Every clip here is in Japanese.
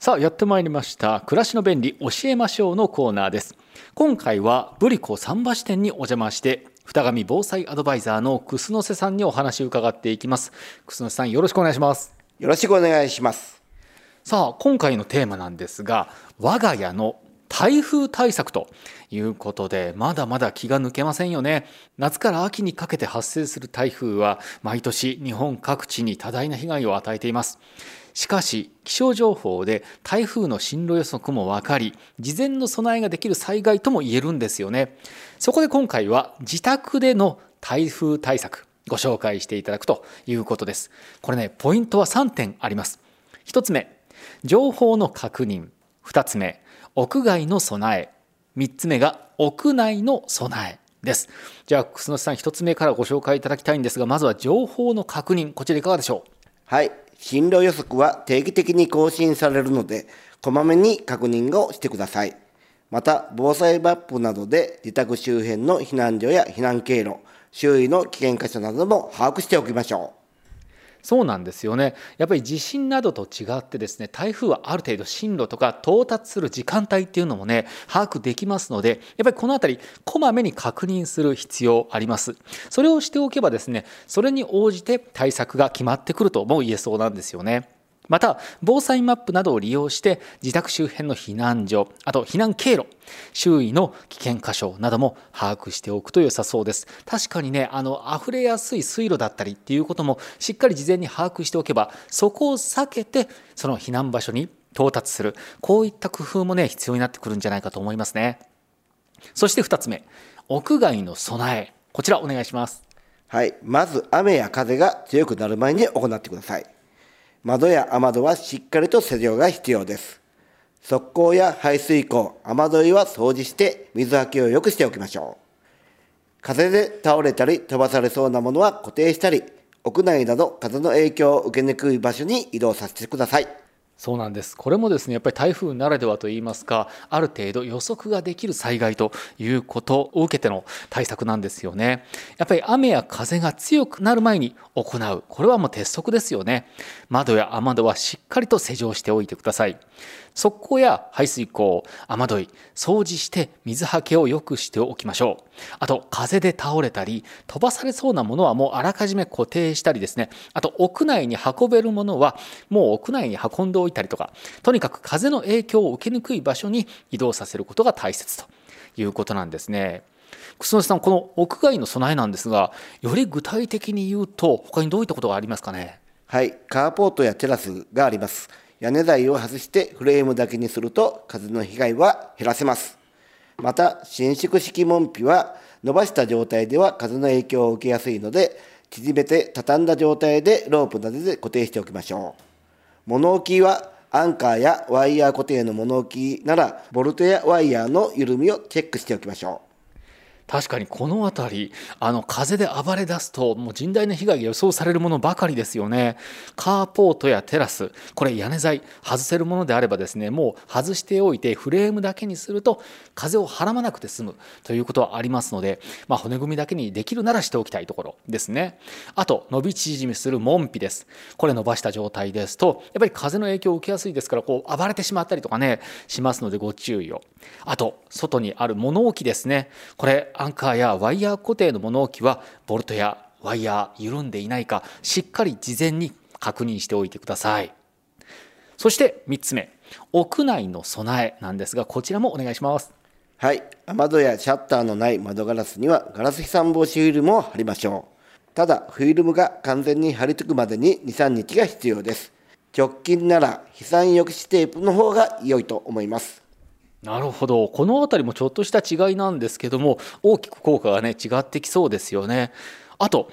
さあやってまいりました。暮らしの便利教えましょうのコーナーです。今回はブリコ桟橋店にお邪魔して二神防災アドバイザーの楠瀬さんにお話を伺っていきます。楠瀬さん、よろしくお願いします。 よろしくお願いします。 さあ今回のテーマなんですが、我が家の台風対策ということで、まだまだ気が抜けませんよね。夏から秋にかけて発生する台風は毎年日本各地に多大な被害を与えています。しかし気象情報で台風の進路予測も分かり、事前の備えができる災害とも言えるんですよね。そこで今回は自宅での台風対策ご紹介していただくということです。これね、ポイントは3点あります。1つ目、情報の確認。2つ目、屋外の備え。3つ目が屋内の備えです。じゃあ楠瀬さん、1つ目からご紹介いただきたいんですが、まずは情報の確認、こちらいかがでしょう。 はい、進路予測は定期的に更新されるので、こまめに確認をしてください。また、防災マップなどで自宅周辺の避難所や避難経路、周囲の危険箇所なども把握しておきましょう。 そうなんですよね。やっぱり地震などと違ってですね、台風はある程度進路とか到達する時間帯っていうのもね、把握できますので、やっぱりこのあたりこまめに確認する必要あります。それをしておけばですね、それに応じて対策が決まってくるとも言えそうなんですよね。また防災マップなどを利用して自宅周辺の避難所、あと避難経路、周囲の危険箇所なども把握しておくと良さそうです。確かにね、溢れやすい水路だったりっていうこともしっかり事前に把握しておけば、そこを避けてその避難場所に到達する、こういった工夫もね必要になってくるんじゃないかと思いますね。そして2つ目、屋外の備え、こちらお願いします。 はい、まず雨や風が強くなる前に行ってください。窓や雨戸はしっかりと施錠が必要です。側溝や排水溝、雨どいは掃除して水はけを良くしておきましょう。風で倒れたり飛ばされそうなものは固定したり、屋内など風の影響を受けにくい場所に移動させてください。 そうなんです。これもですね、やっぱり台風ならではといいますか、ある程度予測ができる災害ということを受けての対策なんですよね。やっぱり雨や風が強くなる前に行う、これはもう鉄則ですよね。窓や雨戸はしっかりと施錠しておいてください。側溝や排水溝、雨どい、掃除して水はけを良くしておきましょう。あと風で倒れたり飛ばされそうなものはもうあらかじめ固定したりですね。あと屋内に運べるものはもう屋内に運んでおいたりとか、とにかく風の影響を受けにくい場所に移動させることが大切ということなんですね。楠瀬さん、この屋外の備えなんですが、より具体的に言うと他にどういったことがありますかね。 はい、カーポートやテラスがあります。屋根材を外してフレームだけにすると風の被害は減らせます。また伸縮式門扉は伸ばした状態では風の影響を受けやすいので、縮めて畳んだ状態でロープなどで固定しておきましょう。物置はアンカーやワイヤー固定の物置ならボルトやワイヤーの緩みをチェックしておきましょう。 確かにこの辺り、風で暴れ出すともう甚大な被害が予想されるものばかりですよね。カーポートやテラス、これ屋根材外せるものであればですね、もう外しておいてフレームだけにすると風をはらまなくて済むということはありますので、骨組みだけにできるならしておきたいところですね。あと伸び縮みする門扉です。これ伸ばした状態ですとやっぱり風の影響を受けやすいですから、こう暴れてしまったりとかねしますのでご注意を。あと外にある物置ですね。これアンカーやワイヤー固定の物置はボルトやワイヤー緩んでいないかしっかり事前に確認しておいてください。そして3つ目、屋内の備えなんですが、こちらもお願いします。 はい、雨戸やシャッターのない窓ガラスにはガラス飛散防止フィルムを貼りましょう。ただフィルムが完全に貼り付くまでに 2,3 日が必要です。直近なら飛散抑止テープの方が良いと思います。 なるほど。このあたりもちょっとした違いなんですけども、大きく効果がね違ってきそうですよね。あと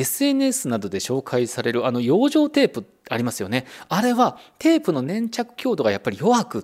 SNS などで紹介される養生テープありますよね。あれはテープの粘着強度がやっぱり弱くって、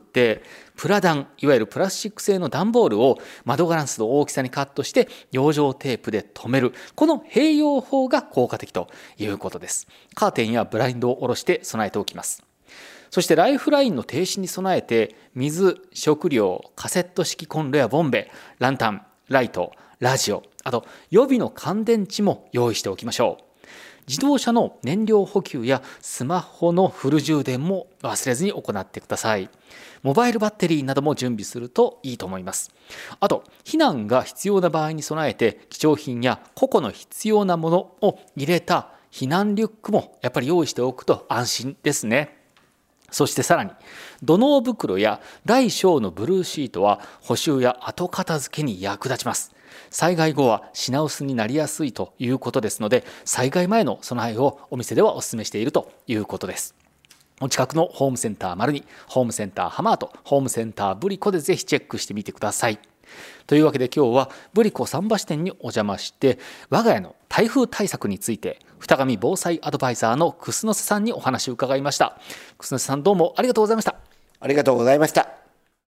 プラダン、いわゆるプラスチック製の段ボールを窓ガラスの大きさにカットして養生テープで留める、この併用法が効果的ということです。カーテンやブラインドを下ろして備えておきます。そしてライフラインの停止に備えて水、食料、カセット式コンロやボンベ、ランタン、ライト、ラジオ、あと予備の乾電池も用意しておきましょう。 自動車の燃料補給やスマホのフル充電も忘れずに行ってください。モバイルバッテリーなども準備するといいと思います。あと、避難が必要な場合に備えて貴重品や個々の必要なものを入れた避難リュックもやっぱり用意しておくと安心ですね。そしてさらに、土のう袋や大小のブルーシートは補修や後片付けに役立ちます。災害後は品薄になりやすいということですので、災害前の備えをお店ではお勧めしているということです。お近くのホームセンターマルニ、ホームセンターハマート、ホームセンターブリコでぜひチェックしてみてください。というわけで今日はブリコ桟橋店にお邪魔して、我が家の台風対策について二上防災アドバイザーの楠瀬さんにお話を伺いました。楠瀬さん、どうもありがとうございました。 ありがとうございました。